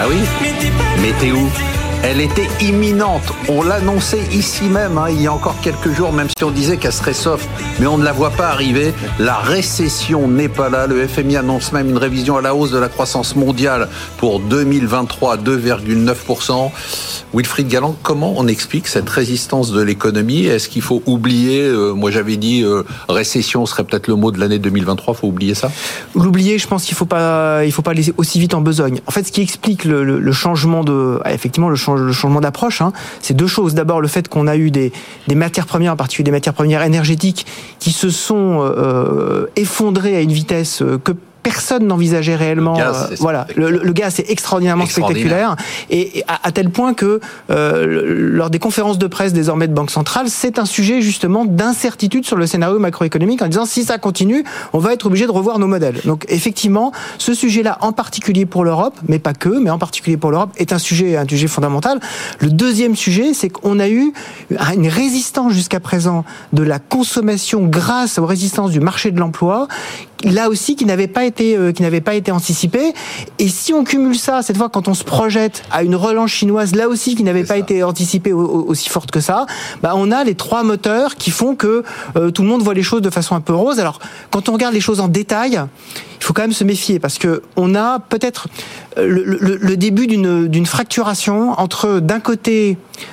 oui, mais t'es où ? Elle était imminente. On l'annonçait ici même, il y a encore quelques jours, même si on disait qu'elle serait soft, mais on ne la voit pas arriver. La récession n'est pas là. Le FMI annonce même une révision à la hausse de la croissance mondiale pour 2023 à 2,9%. Wilfried Galland, comment on explique cette résistance de l'économie ? Est-ce qu'il faut oublier, moi j'avais dit récession serait peut-être le mot de l'année 2023, faut oublier ça ? L'oublier, je pense qu'il faut pas aller aussi vite en besogne. En fait, ce qui explique le changement effectivement, le changement d'approche, c'est deux choses. D'abord, le fait qu'on a eu des matières premières, en particulier des matières premières énergétiques, qui se sont effondrées à une vitesse que personne n'envisageait réellement. Le gaz, c'est extraordinairement spectaculaire, et à tel point que lors des conférences de presse désormais de Banque Centrale, c'est un sujet justement d'incertitude sur le scénario macroéconomique, en disant si ça continue, on va être obligé de revoir nos modèles. Donc effectivement, ce sujet-là, en particulier pour l'Europe, mais pas que, mais en particulier pour l'Europe, est un sujet fondamental. Le deuxième sujet, c'est qu'on a eu une résistance jusqu'à présent de la consommation grâce aux résistances du marché de l'emploi, là aussi qui n'avait pas été anticipé. Et si on cumule ça, cette fois, quand on se projette à une relance chinoise, là aussi qui n'avait pas été anticipée aussi forte que ça, on a les trois moteurs qui font que tout le monde voit les choses de façon un peu rose. Alors, quand on regarde les choses en détail, il faut quand même se méfier, parce que on a peut-être le début d'une fracturation entre, d'un côté,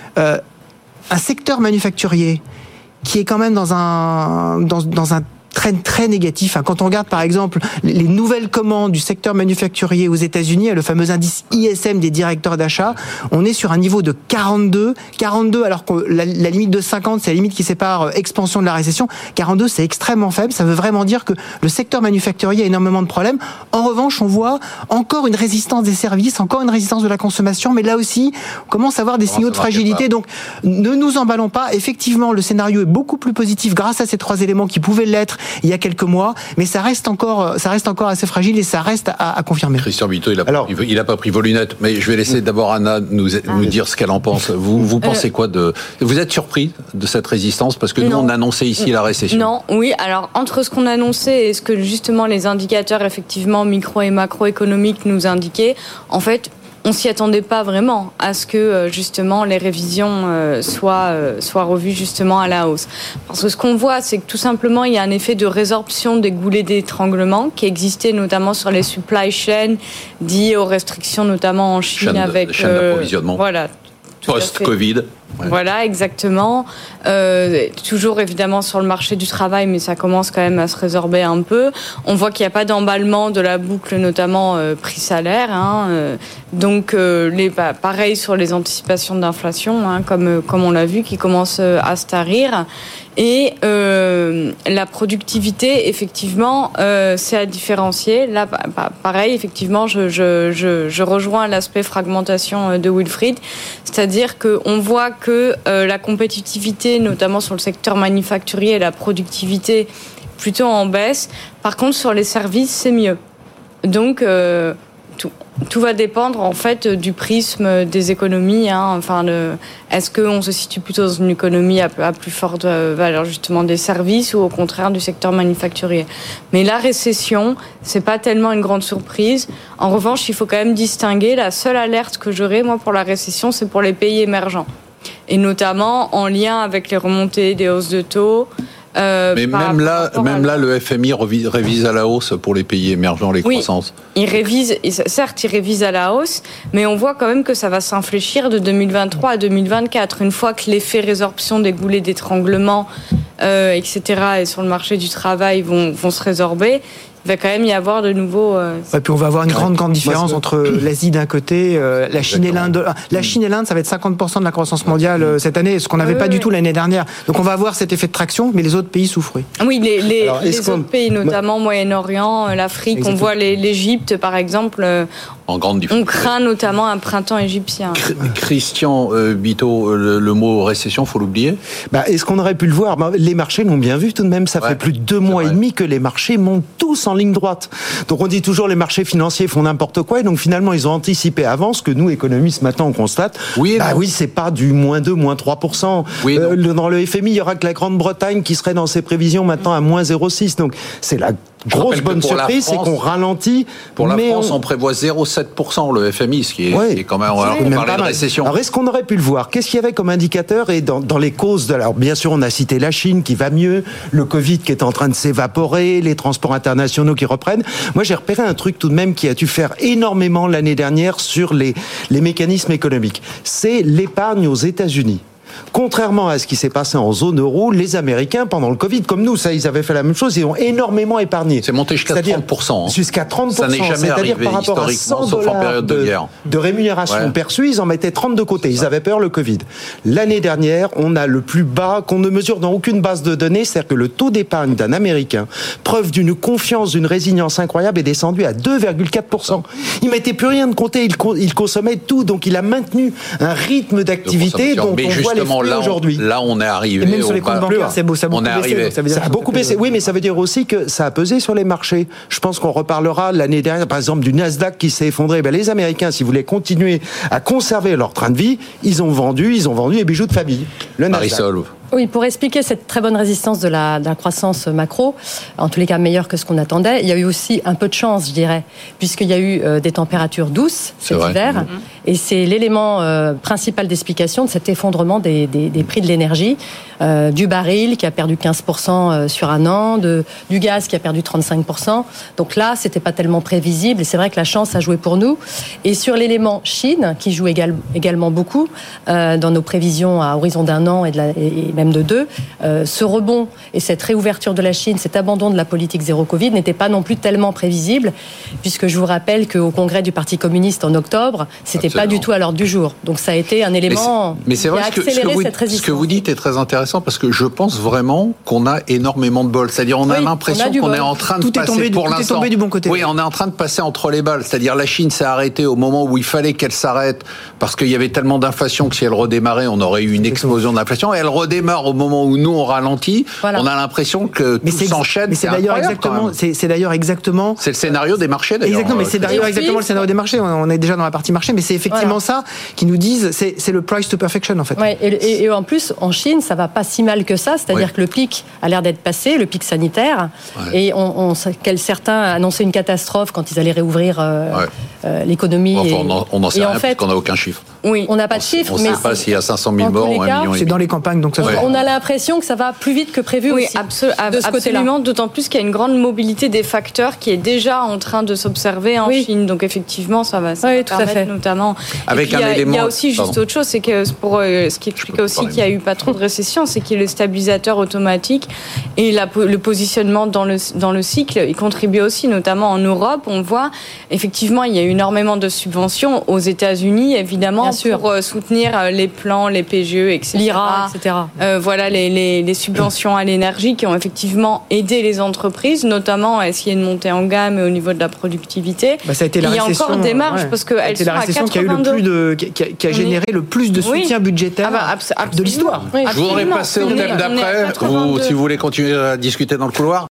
un secteur manufacturier qui est quand même dans un très négatif. Quand on regarde par exemple les nouvelles commandes du secteur manufacturier aux États-Unis, le fameux indice ISM des directeurs d'achat, on est sur un niveau de 42, alors que la limite de 50, c'est la limite qui sépare expansion de la récession. 42, c'est extrêmement faible. Ça veut vraiment dire que le secteur manufacturier a énormément de problèmes. En revanche, on voit encore une résistance des services, encore une résistance de la consommation, mais là aussi, on commence à avoir des signaux de fragilité. Donc, ne nous emballons pas. Effectivement, le scénario est beaucoup plus positif grâce à ces trois éléments qui pouvaient l'être il y a quelques mois, mais ça reste encore assez fragile, et ça reste à confirmer. Christian Bito, il a pas pris vos lunettes, mais je vais laisser d'abord Anna nous dire ce qu'elle en pense. Vous pensez quoi vous êtes surpris de cette résistance, parce que nous on annonçait ici la récession. Non, oui, alors entre ce qu'on annonçait et ce que justement les indicateurs effectivement micro et macroéconomiques nous indiquaient, en fait, on s'y attendait pas vraiment à ce que justement les révisions soient revues justement à la hausse. Parce que ce qu'on voit, c'est que tout simplement il y a un effet de résorption des goulets d'étranglement qui existait notamment sur les supply chains liés aux restrictions notamment en Chine avec chaîne d'approvisionnement. Voilà. Post-Covid. Ouais. Voilà, exactement. Toujours évidemment sur le marché du travail, mais ça commence quand même à se résorber un peu. On voit qu'il n'y a pas d'emballement de la boucle, notamment prix-salaire. Donc, pareil sur les anticipations d'inflation, comme on l'a vu, qui commencent à se tarir. Et la productivité, effectivement, c'est à différencier. Là, pareil, effectivement, je rejoins l'aspect fragmentation de Wilfried, c'est-à-dire qu'on voit que la compétitivité, notamment sur le secteur manufacturier, et la productivité plutôt en baisse. Par contre, sur les services, c'est mieux. Donc, tout va dépendre en fait du prisme des économies. Est-ce qu'on se situe plutôt dans une économie à plus forte valeur justement des services, ou au contraire du secteur manufacturier. Mais la récession, c'est pas tellement une grande surprise. En revanche, il faut quand même distinguer. La seule alerte que j'aurais moi pour la récession, c'est pour les pays émergents, et notamment en lien avec les remontées des hausses de taux. Mais même là, le FMI révise à la hausse pour les pays émergents les croissances. Il révise à la hausse, mais on voit quand même que ça va s'infléchir de 2023 à 2024. Une fois que l'effet résorption des goulets d'étranglement, etc., et sur le marché du travail vont se résorber, il va quand même y avoir de nouveaux... Et puis on va avoir une grande différence entre l'Asie d'un côté, la Chine et l'Inde. La Chine et l'Inde, ça va être 50% de la croissance mondiale cette année, ce qu'on n'avait pas du tout l'année dernière. Donc on va avoir cet effet de traction, mais les autres pays souffrent. Oui, les autres pays, notamment Moyen-Orient, l'Afrique, exactement. On voit l'Égypte, par exemple... En grande difficulté. On craint notamment un printemps égyptien. Christian Bito, le mot récession, faut l'oublier. Est-ce qu'on aurait pu le voir ? Les marchés l'ont bien vu tout de même. Ça fait plus de 2 mois et demi que les marchés montent tous en ligne droite. Donc on dit toujours les marchés financiers font n'importe quoi, et donc finalement ils ont anticipé avant ce que nous économistes maintenant on constate. Oui, c'est pas du -2, -3%. Oui, dans le FMI, il y aura que la Grande-Bretagne qui serait dans ses prévisions maintenant à -0,6. Donc c'est la grosse bonne surprise, c'est qu'on ralentit. Pour la France, on prévoit 0,7% le FMI, ce qui est quand même, alors on parlait de récession. Alors, est-ce qu'on aurait pu le voir? Qu'est-ce qu'il y avait comme indicateur? Et dans les causes alors, bien sûr, on a cité la Chine qui va mieux, le Covid qui est en train de s'évaporer, les transports internationaux qui reprennent. Moi, j'ai repéré un truc tout de même qui a dû faire énormément l'année dernière sur les mécanismes économiques. C'est l'épargne aux États-Unis. Contrairement à ce qui s'est passé en zone euro, les Américains, pendant le Covid, comme nous, ça, ils avaient fait la même chose, ils ont énormément épargné. C'est monté jusqu'à 30%. Jusqu'à 30%. Ça n'est jamais arrivé par rapport à 100 sauf en période de guerre. De rémunération perçue, ils en mettaient 30 de côté. Ils avaient peur le Covid. L'année dernière, on a le plus bas qu'on ne mesure dans aucune base de données, c'est-à-dire que le taux d'épargne d'un Américain, preuve d'une confiance, d'une résilience incroyable, est descendu à 2,4%. Il mettait plus rien de côté, il consommait tout, donc il a maintenu un rythme d'activité dont on voit les fruits aujourd'hui. Là, on est arrivé. Et même sur les comptes bancaires, ça a beaucoup baissé. Ça a beaucoup baissé. Oui, mais ça veut dire aussi que ça a pesé sur les marchés. Je pense qu'on reparlera l'année dernière, par exemple, du Nasdaq qui s'est effondré. Ben, les Américains, s'ils voulaient continuer à conserver leur train de vie, ils ont vendu les bijoux de famille. Le Nasdaq. Oui, pour expliquer cette très bonne résistance de la croissance macro, en tous les cas meilleure que ce qu'on attendait, il y a eu aussi un peu de chance, je dirais, puisqu'il y a eu des températures douces cet hiver, et c'est l'élément principal d'explication de cet effondrement des prix de l'énergie, du baril qui a perdu 15% sur un an, du gaz qui a perdu 35%. Donc là, c'était pas tellement prévisible, et c'est vrai que la chance a joué pour nous. Et sur l'élément Chine, qui joue également beaucoup dans nos prévisions à horizon d'un an et même de 2, ce rebond et cette réouverture de la Chine, cet abandon de la politique zéro Covid n'était pas non plus tellement prévisible, puisque je vous rappelle qu'au congrès du Parti communiste en octobre, c'était pas du tout à l'ordre du jour. Donc ça a été un élément qui a accéléré cette résistance. Ce que vous dites est très intéressant, parce que je pense vraiment qu'on a énormément de bol. C'est-à-dire on a l'impression qu'on est en train de passer pour l'instant. Tout est tombé du bon côté. Oui, on est en train de passer entre les balles. C'est-à-dire la Chine s'est arrêtée au moment où il fallait qu'elle s'arrête, parce qu'il y avait tellement d'inflation que si elle redémarrait, on aurait eu une explosion d'inflation. Et elle redémarre au moment où nous on ralentit. Voilà. On a l'impression que tout s'enchaîne. Mais c'est d'ailleurs exactement. C'est d'ailleurs exactement. C'est le scénario des marchés d'ailleurs. Exactement. Mais c'est d'ailleurs exactement le scénario des marchés. On est déjà dans la partie marché, mais c'est effectivement ça qui nous disent. C'est le price to perfection en fait. Ouais, et en plus en Chine, ça va pas si mal que ça. C'est-à-dire que le pic a l'air d'être passé, le pic sanitaire, et certains annonçaient une catastrophe quand ils allaient réouvrir l'économie. Enfin, on n'en sait rien parce qu'on n'a aucun chiffre. Oui, on n'a pas de chiffre. On ne sait pas s'il y a 500 000 morts ou 1 million. C'est dans les campagnes, donc ça. On a l'impression que ça va plus vite que prévu aussi. De ce côté-là. Absolument, d'autant plus qu'il y a une grande mobilité des facteurs qui est déjà en train de s'observer en Chine. Donc effectivement, ça va permettre notamment. Avec un élément. Il y a aussi juste autre chose, c'est que pour ce qui explique aussi qu'il n'y a eu pas trop de récession, c'est qu'il y a le stabilisateur automatique et le positionnement dans le cycle, il contribue aussi, notamment en Europe. On voit effectivement, il y a eu énormément de subventions aux États-Unis, évidemment, pour soutenir les plans, les PGE, etc. L'IRA, etc. Voilà les subventions à l'énergie qui ont effectivement aidé les entreprises, notamment à essayer de monter en gamme au niveau de la productivité. Ça a été la récession. Il y a encore des marges parce qu'elles sont à 82. Qui a généré le plus de soutien budgétaire de l'histoire. Je voudrais passer au thème d'après. Si vous voulez continuer à discuter dans le couloir.